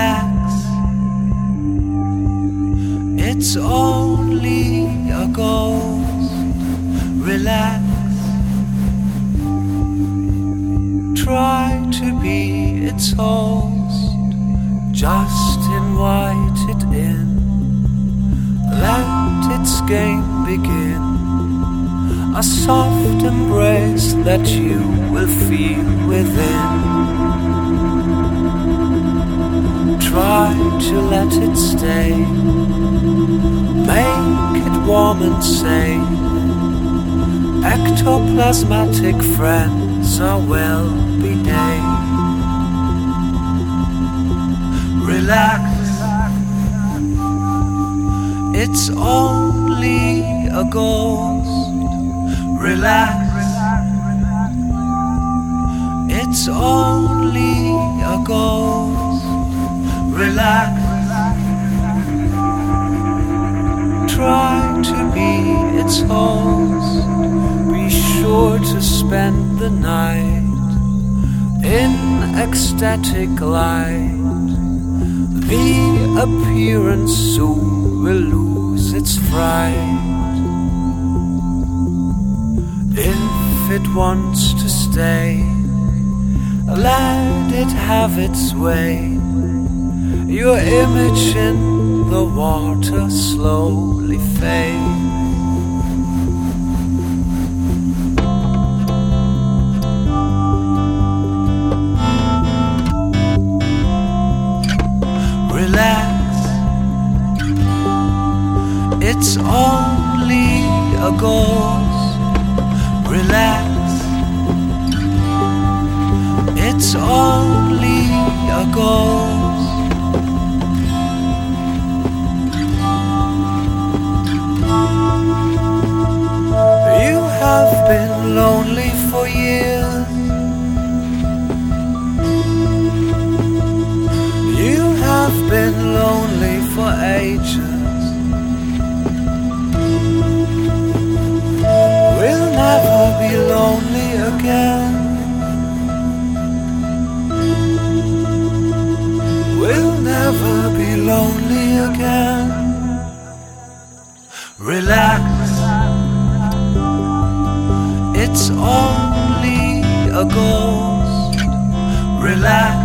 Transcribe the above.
Relax, it's only a ghost. Relax, try to be its host. Just invite it in, let its game begin. A soft embrace that you will feel within. Try to let it stay, make it warm and safe. Ectoplasmatic friends are well behaved. Relax, it's only a ghost. Relax, it's only a ghost. Relax, try to be its host. Be sure to spend the night in ecstatic light. The appearance soon will lose its fright. If it wants to stay, let it have its way. Your image in the water slowly fades. Relax, it's only a ghost. Relax, it's only a ghost. You have been lonely for years. You have been lonely for ages. We'll never be lonely again. We'll never be lonely again. Relax, it's only a ghost. Relax,